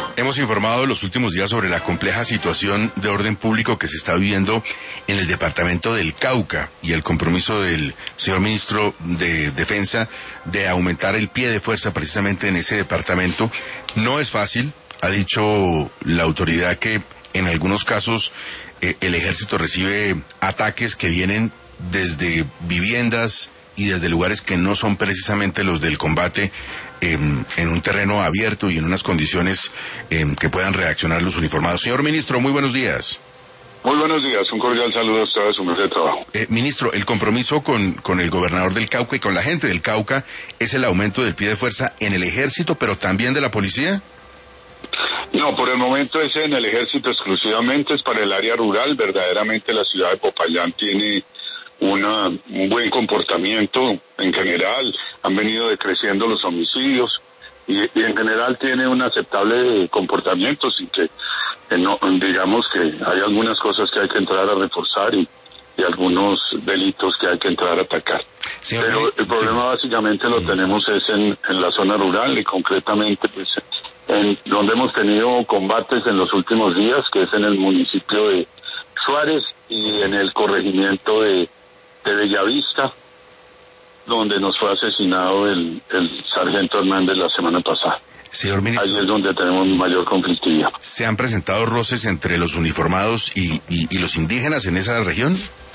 Hemos informado los últimos días sobre la compleja situación de orden público que se está viviendo en el departamento del Cauca y el compromiso del señor ministro de Defensa de aumentar el pie de fuerza precisamente en ese departamento. No es fácil, ha dicho la autoridad que en algunos casos el ejército recibe ataques que vienen desde viviendas y desde lugares que no son precisamente los del combate, en un terreno abierto y en unas condiciones que puedan reaccionar los uniformados. Señor ministro, muy buenos días. Muy buenos días, un cordial saludo a ustedes, su mesa de trabajo. Ministro, el compromiso con el gobernador del Cauca y con la gente del Cauca es el aumento del pie de fuerza en el ejército, pero también de la policía. No, por el momento es en el ejército exclusivamente, es para el área rural. Verdaderamente la ciudad de Popayán tiene un buen comportamiento en general, han venido decreciendo los homicidios y en general tiene un aceptable comportamiento, sin que no, digamos que hay algunas cosas que hay que entrar a reforzar y algunos delitos que hay que entrar a atacar. Señor, pero el problema básicamente lo tenemos es en la zona rural y concretamente pues en donde hemos tenido combates en los últimos días, que es en el municipio de Suárez y en el corregimiento de Bellavista, donde nos fue asesinado el sargento Hernández la semana pasada. Señor ministro, ahí es donde tenemos mayor conflictividad. ¿Se han presentado roces entre los uniformados y los indígenas en esa región?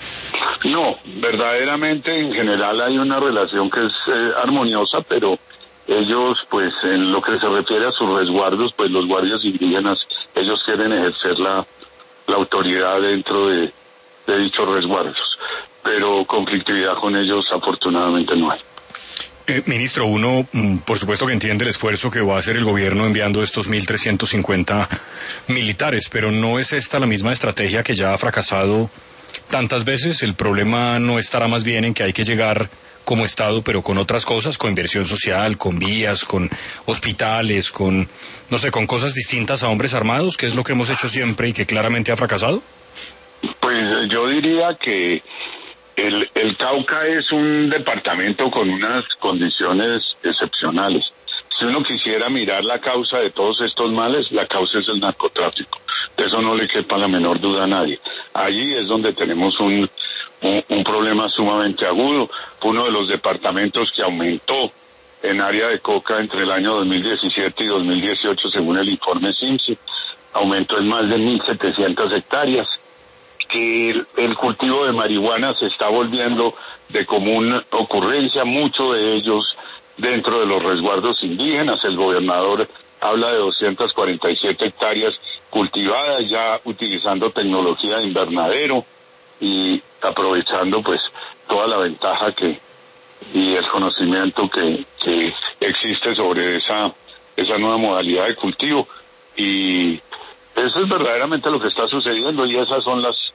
No, verdaderamente en general hay una relación que es armoniosa, pero ellos, pues, en lo que se refiere a sus resguardos, pues los guardias indígenas, ellos quieren ejercer la autoridad dentro de dichos resguardos, pero conflictividad con ellos afortunadamente no hay. Ministro, uno por supuesto que entiende el esfuerzo que va a hacer el gobierno enviando estos 1.350 militares, pero ¿no es esta la misma estrategia que ya ha fracasado tantas veces? El problema no estará más bien en que hay que llegar como Estado, pero con otras cosas, con inversión social, con vías, con hospitales, con, no sé, con cosas distintas a hombres armados, que es lo que hemos hecho siempre y que claramente ha fracasado. Pues yo diría que el Cauca es un departamento con unas condiciones excepcionales. Si uno quisiera mirar la causa de todos estos males, la causa es el narcotráfico. De eso no le quepa la menor duda a nadie. Allí es donde tenemos un problema sumamente agudo. Fue uno de los departamentos que aumentó en área de coca entre el año 2017 y 2018, según el informe CIMSI. Aumentó en más de 1.700 hectáreas. Que el cultivo de marihuana se está volviendo de común ocurrencia, mucho de ellos dentro de los resguardos indígenas. El gobernador habla de 247 hectáreas cultivadas, ya utilizando tecnología de invernadero y aprovechando pues toda la ventaja y el conocimiento que existe sobre esa nueva modalidad de cultivo. Y eso es verdaderamente lo que está sucediendo y esas son las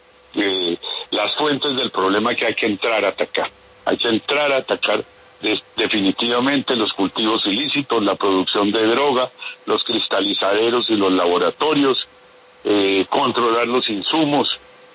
fuentes del problema que hay que entrar a atacar. Hay que entrar a atacar definitivamente los cultivos ilícitos, la producción de droga, los cristalizaderos y los laboratorios, controlar los insumos.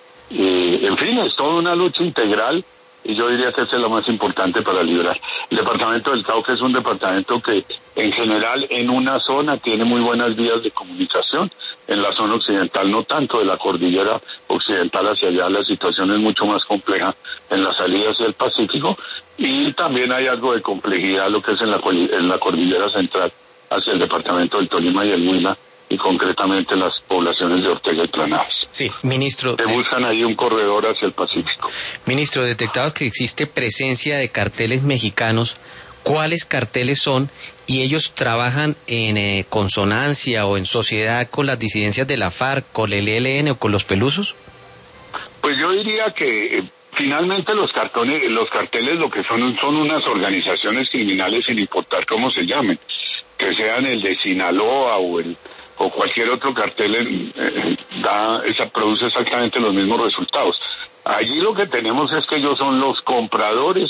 En fin, es toda una lucha integral y yo diría que esa es lo más importante para librar. El departamento del Cauca es un departamento que en general en una zona tiene muy buenas vías de comunicación, en la zona occidental no tanto, de la cordillera occidental hacia allá la situación es mucho más compleja en la salida hacia el Pacífico y también hay algo de complejidad lo que es en la cordillera central hacia el departamento del Tolima y el Huila y concretamente las poblaciones de Ortega y Planares. Sí, ministro. Que buscan ahí un corredor hacia el Pacífico. Ministro, detectado que existe presencia de carteles mexicanos, ¿cuáles carteles son? ¿Y ellos trabajan en consonancia o en sociedad con las disidencias de la FARC, con el ELN o con los Pelusos? Pues yo diría que finalmente los carteles lo que son unas organizaciones criminales sin importar cómo se llamen, que sean el de Sinaloa o cualquier otro cartel produce exactamente los mismos resultados. Allí lo que tenemos es que ellos son los compradores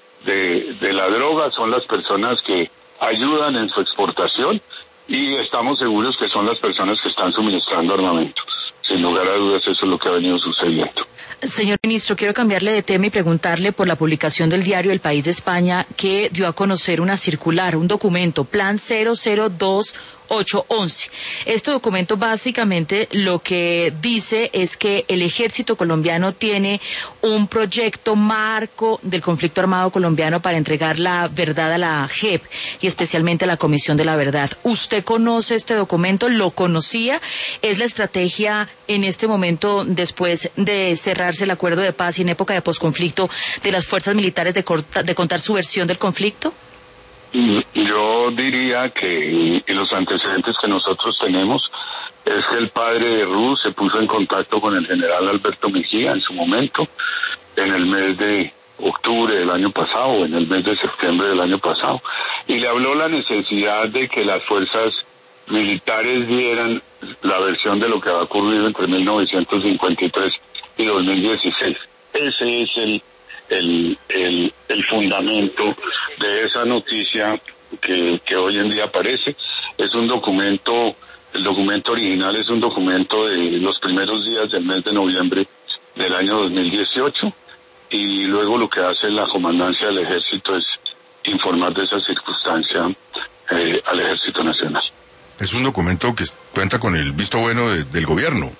de la droga, son las personas que ayudan en su exportación y estamos seguros que son las personas que están suministrando armamento. Sin lugar a dudas eso es lo que ha venido sucediendo. Señor ministro, quiero cambiarle de tema y preguntarle por la publicación del diario El País de España que dio a conocer una circular, un documento, Plan 002 811. Este documento básicamente lo que dice es que el ejército colombiano tiene un proyecto marco del conflicto armado colombiano para entregar la verdad a la JEP y especialmente a la Comisión de la Verdad. ¿Usted conoce este documento? ¿Lo conocía? ¿Es la estrategia en este momento, después de cerrarse el acuerdo de paz y en época de posconflicto, de las fuerzas militares de contar su versión del conflicto? Yo diría que y los antecedentes que nosotros tenemos es que el padre de Ru se puso en contacto con el general Alberto Mejía en su momento, en el mes de octubre del año pasado, o en el mes de septiembre del año pasado, y le habló la necesidad de que las fuerzas militares dieran la versión de lo que ha ocurrido entre 1953 y 2016. Ese es el fundamento de esa noticia que hoy en día aparece. Es un documento, el documento original es un documento de los primeros días del mes de noviembre del año 2018, y luego lo que hace la comandancia del ejército es informar de esa circunstancia al Ejército Nacional. Es un documento que cuenta con el visto bueno del gobierno.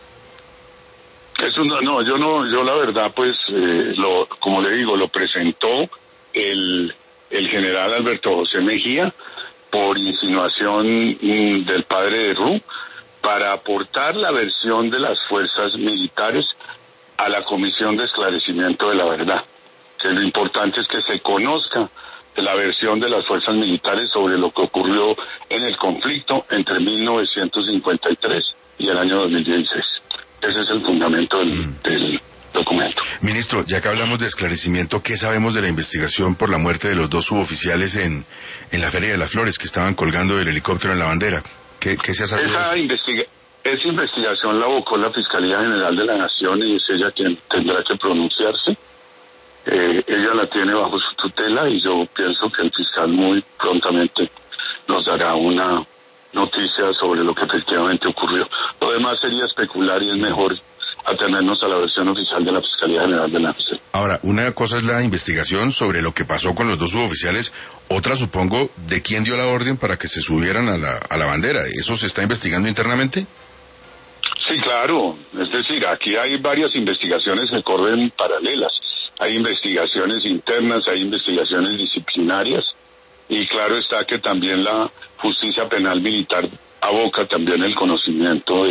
Yo la verdad, pues, como le digo, lo presentó el general Alberto José Mejía por insinuación del padre de Ru para aportar la versión de las fuerzas militares a la Comisión de Esclarecimiento de la Verdad. Que lo importante es que se conozca la versión de las fuerzas militares sobre lo que ocurrió en el conflicto entre 1953 y el año 2016. Ese es el fundamento del documento. Ministro, ya que hablamos de esclarecimiento, ¿qué sabemos de la investigación por la muerte de los dos suboficiales en la Feria de las Flores que estaban colgando del helicóptero en la bandera? ¿Qué se ha sabido de eso? Esa investigación la abocó la Fiscalía General de la Nación y es ella quien tendrá que pronunciarse. Ella la tiene bajo su tutela y yo pienso que el fiscal muy prontamente nos dará una noticia sobre lo que efectivamente ocurrió. Lo demás sería especular y es mejor atenernos a la versión oficial de la Fiscalía General de la Nación. Ahora, una cosa es la investigación sobre lo que pasó con los dos suboficiales, otra supongo de quién dio la orden para que se subieran a la bandera. ¿Eso se está investigando internamente? Sí, claro. Es decir, aquí hay varias investigaciones que corren paralelas. Hay investigaciones internas, hay investigaciones disciplinarias y claro está que también la justicia penal militar aboca también el conocimiento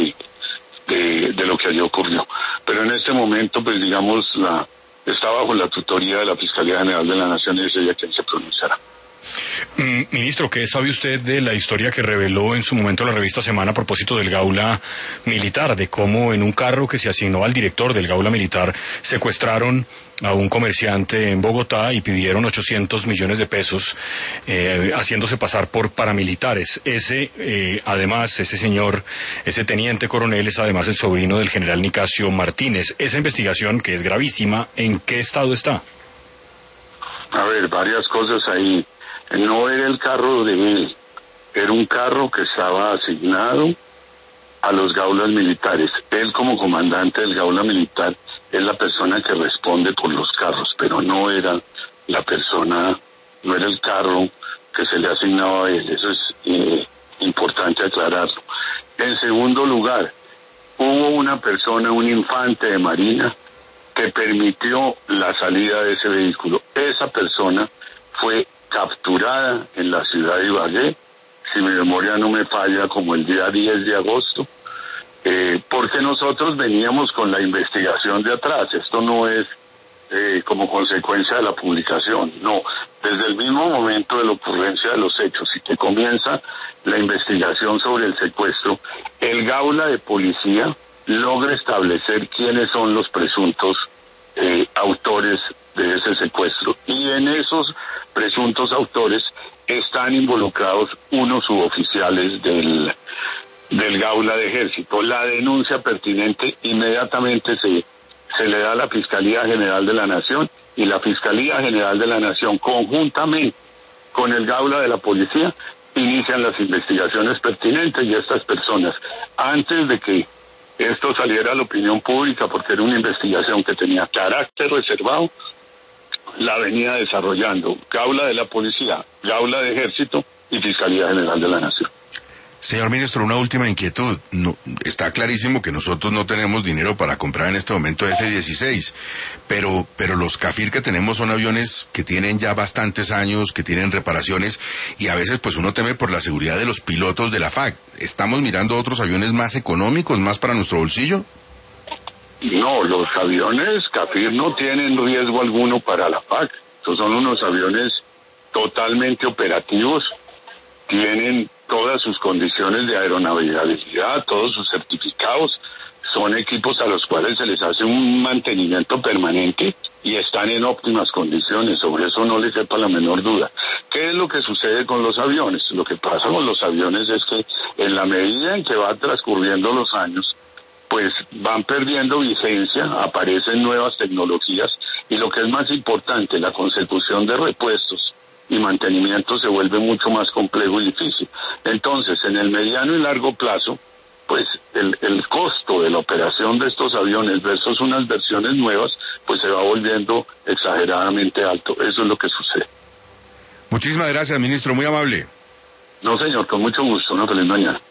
de lo que allí ocurrió. Pero en este momento, pues digamos, está bajo la tutoría de la Fiscalía General de la Nación y es ella quien se pronunciará. Ministro, ¿qué sabe usted de la historia que reveló en su momento la revista Semana a propósito del Gaula Militar, de cómo en un carro que se asignó al director del Gaula Militar secuestraron a un comerciante en Bogotá y pidieron 800 millones de pesos haciéndose pasar por paramilitares? Además, ese señor, ese teniente coronel, es además el sobrino del general Nicasio Martínez. Esa investigación, que es gravísima, ¿en qué estado está? A ver, varias cosas ahí. No era el carro de él, era un carro que estaba asignado a los gaulas militares. Él, como comandante del Gaula Militar, es la persona que responde por los carros, pero no era la persona, no era el carro que se le asignaba a él. Eso es importante aclararlo. En segundo lugar, hubo una persona, un infante de Marina, que permitió la salida de ese vehículo. Esa persona fue capturada en la ciudad de Ibagué, si mi memoria no me falla, como el día 10 de agosto, porque nosotros veníamos con la investigación de atrás. Esto no es como consecuencia de la publicación, no. Desde el mismo momento de la ocurrencia de los hechos y que comienza la investigación sobre el secuestro, el Gaula de Policía logra establecer quiénes son los presuntos autores de ese secuestro. Y en esos presuntos autores están involucrados unos suboficiales del Gaula de Ejército. La denuncia pertinente inmediatamente se le da a la Fiscalía General de la Nación y la Fiscalía General de la Nación, conjuntamente con el Gaula de la Policía, inician las investigaciones pertinentes y estas personas, antes de que esto saliera a la opinión pública, porque era una investigación que tenía carácter reservado, la venía desarrollando Gaula de la Policía, Gaula de Ejército y Fiscalía General de la Nación. Señor ministro, una última inquietud. No, está clarísimo que nosotros no tenemos dinero para comprar en este momento F-16, pero los CAFIR que tenemos son aviones que tienen ya bastantes años, que tienen reparaciones, y a veces pues uno teme por la seguridad de los pilotos de la FAC. ¿Estamos mirando otros aviones más económicos, más para nuestro bolsillo? No, los aviones CAFIR no tienen riesgo alguno para la FAC. Estos son unos aviones totalmente operativos, tienen todas sus condiciones de aeronavegabilidad, todos sus certificados, son equipos a los cuales se les hace un mantenimiento permanente y están en óptimas condiciones, sobre eso no les quepa la menor duda. ¿Qué es lo que sucede con los aviones? Lo que pasa con los aviones es que en la medida en que van transcurriendo los años, pues van perdiendo vigencia, aparecen nuevas tecnologías y lo que es más importante, la consecución de repuestos y mantenimiento se vuelve mucho más complejo y difícil. Entonces, en el mediano y largo plazo, pues el costo de la operación de estos aviones versus unas versiones nuevas, pues se va volviendo exageradamente alto. Eso es lo que sucede. Muchísimas gracias, ministro, muy amable. No, señor, con mucho gusto. Una feliz mañana.